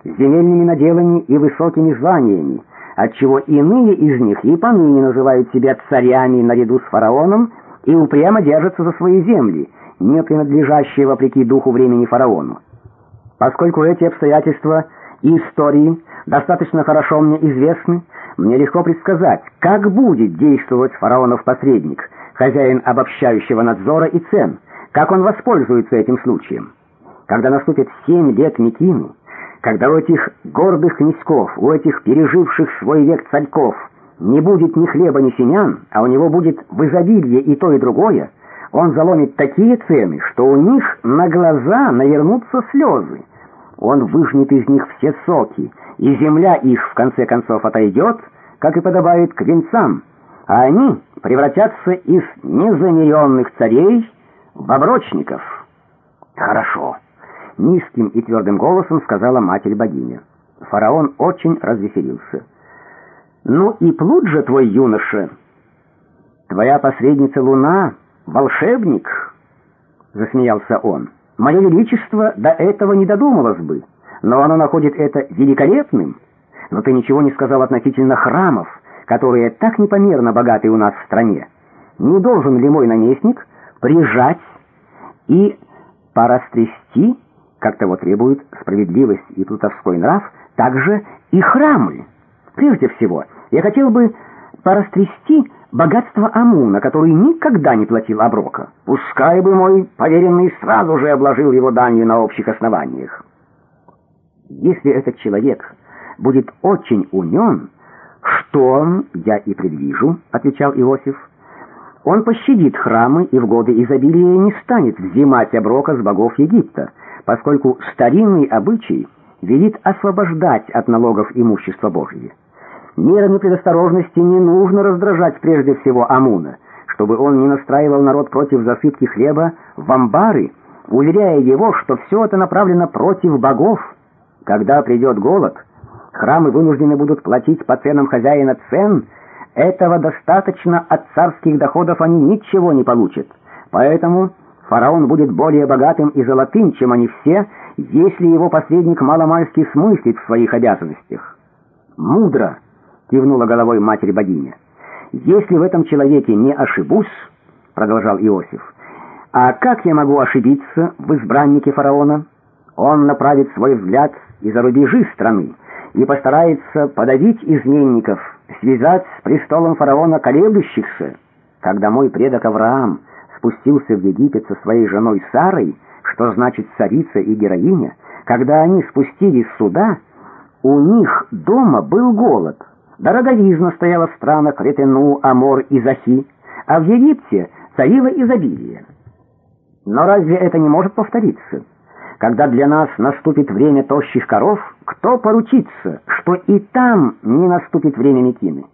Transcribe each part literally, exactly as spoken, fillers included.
земельными наделами и высокими званиями, отчего иные из них и поныне называют себя царями наряду с фараоном и упрямо держатся за свои земли, не принадлежащие вопреки духу времени фараону. Поскольку эти обстоятельства и истории достаточно хорошо мне известны, мне легко предсказать, как будет действовать фараонов посредник, хозяин обобщающего надзора и цен, как он воспользуется этим случаем. Когда наступит семь лет Микины, когда у этих гордых князьков, у этих переживших свой век царьков не будет ни хлеба, ни семян, а у него будет в изобилии и то, и другое, он заломит такие цены, что у них на глаза навернутся слезы. Он выжмет из них все соки, и земля их в конце концов отойдет, как и подобает к венцам, а они превратятся из незамеренных царей в оброчников. Хорошо. Низким и твердым голосом сказала Матерь-богиня. Фараон очень развеселился. «Ну и плут же твой, юноша! Твоя посредница Луна — волшебник!» — засмеялся он. «Мое величество до этого не додумалось бы, но оно находит это великолепным. Но ты ничего не сказал относительно храмов, которые так непомерно богаты у нас в стране. Не должен ли мой наместник прижать и порастрясти, как того требует справедливость и плутовской нрав, также и храмы? Прежде всего, я хотел бы порастрясти богатство Амуна, который никогда не платил оброка. Пускай бы мой поверенный сразу же обложил его данью на общих основаниях. Если этот человек будет очень умен, что он, я и предвижу, — отвечал Иосиф, — он пощадит храмы и в годы изобилия не станет взимать оброка с богов Египта, поскольку старинный обычай велит освобождать от налогов имущество Божие. Мерами предосторожности не нужно раздражать прежде всего Амуна, чтобы он не настраивал народ против засыпки хлеба в амбары, уверяя его, что все это направлено против богов. Когда придет голод, храмы вынуждены будут платить по ценам хозяина цен. Этого достаточно, от царских доходов они ничего не получат. Поэтому фараон будет более богатым и золотым, чем они все, если его посредник маломальски смыслит в своих обязанностях. «Мудро!» — кивнула головой Матерь-богиня. «Если в этом человеке не ошибусь, — продолжал Иосиф, — а как я могу ошибиться в избраннике фараона? Он направит свой взгляд и за рубежи страны и постарается подавить изменников, связать с престолом фараона колеблющихся. Когда мой предок Авраам спустился в Египет со своей женой Сарой, что значит царица и героиня, когда они спустились сюда, у них дома был голод. Дороговизна стояла в странах Ретену, Амор и Захи, а в Египте царило изобилие. Но разве это не может повториться? Когда для нас наступит время тощих коров, кто поручится, что и там не наступит время Микины?»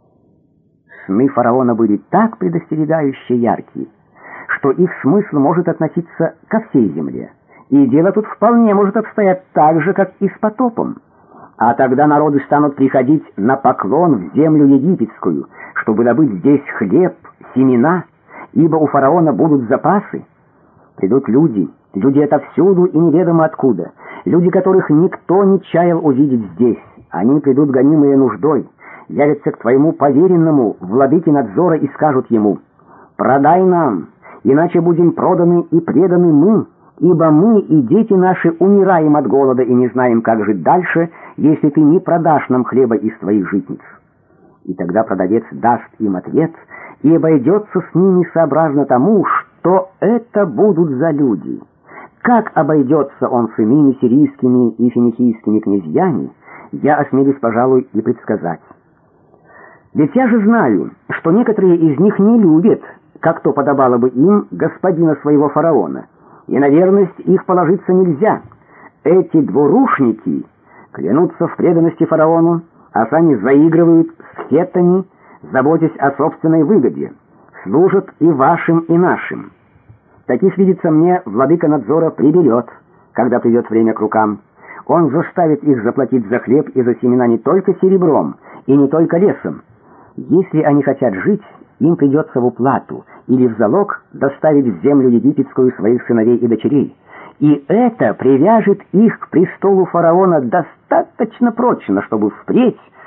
Сны фараона были так предостерегающе яркие, что их смысл может относиться ко всей земле, и дело тут вполне может обстоять так же, как и с потопом. А тогда народы станут приходить на поклон в землю египетскую, чтобы добыть здесь хлеб, семена, ибо у фараона будут запасы. Придут люди, люди отовсюду и неведомо откуда, люди, которых никто не чаял увидеть здесь. Они придут гонимые нуждой, явятся к твоему поверенному, владыке надзора, и скажут ему: «Продай нам, иначе будем проданы и преданы мы, ибо мы и дети наши умираем от голода и не знаем, как жить дальше, если ты не продашь нам хлеба из твоих житниц». И тогда продавец даст им ответ и обойдется с ними сообразно тому, что это будут за люди. Как обойдется он с иными сирийскими и финикийскими князьями, я осмелюсь, пожалуй, и предсказать. Ведь я же знаю, что некоторые из них не любят, как то подобало бы им, господина своего фараона, и на верность их положиться нельзя. Эти двурушники клянутся в преданности фараону, а сами заигрывают с хеттами, заботясь о собственной выгоде, служат и вашим, и нашим. Таких, видится мне, владыка надзора приберет, когда придет время к рукам. Он заставит их заплатить за хлеб и за семена не только серебром и не только лесом. Если они хотят жить, им придется в уплату или в залог доставить в землю египетскую своих сыновей и дочерей. И это привяжет их к престолу фараона до достаточно прочно, чтобы впредь